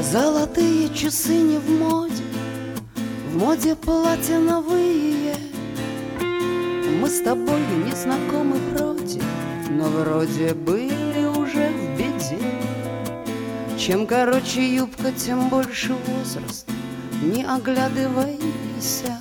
Золотые часы не в моде платиновые. Мы с тобой не знакомы вроде, но вроде были уже в беде. Чем короче юбка, тем больше возраст, не оглядывайся.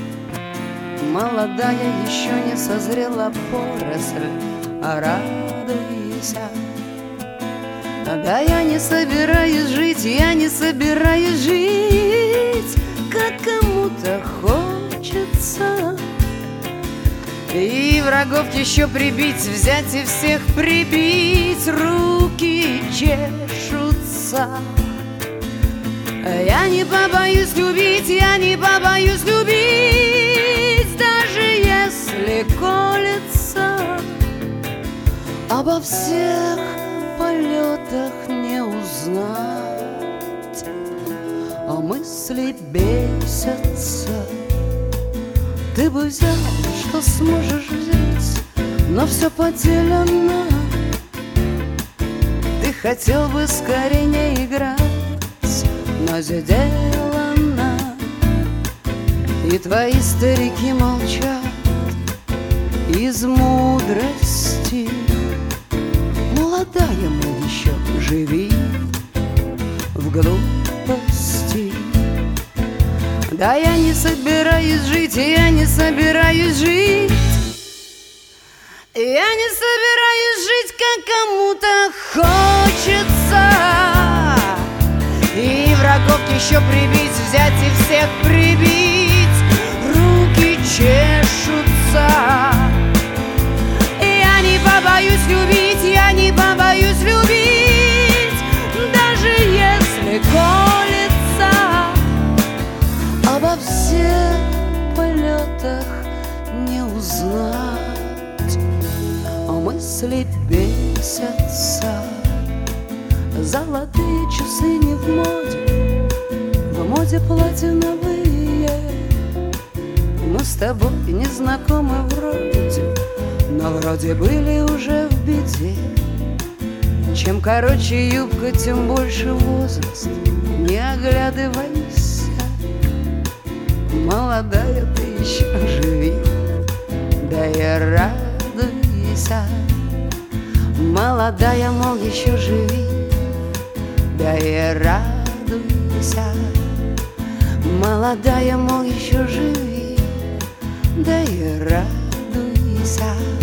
Молодая еще не созрела поросль, а радуйся. Да я не собираюсь жить, я не собираюсь жить, как кому-то хочется. И врагов еще прибить, взять и всех прибить, руки чешутся. Я не побоюсь любить, я не побоюсь любить, даже если колется. Обо всех полетах не узнать, а мысли бесятся. Ты бы взял, что сможешь взять, но все поделено. Ты хотел бы скорее не играть, но сделано. И твои старики молчат из мудрости. Молодая, мол, еще живи в глупости. Да я не собираюсь жить, я не собираюсь жить, я не собираюсь жить, как кому-то хочется. И врагов еще прибить, взять и всех прибить, руки чешутся. Я не побоюсь любить, я не побоюсь любить, даже если колется. Обо всех полетах не узнать, а мысли бесятся. Золотые часы не в моде платиновые. Мы с тобой не знакомы вроде, но вроде были уже в беде. Чем короче юбка, тем больше возраст, не оглядывайся. Молодая, ты еще живи, да и радуйся. Молодая, мол, еще живи, да и радуйся. Молодая, мол, еще живи, да и радуйся.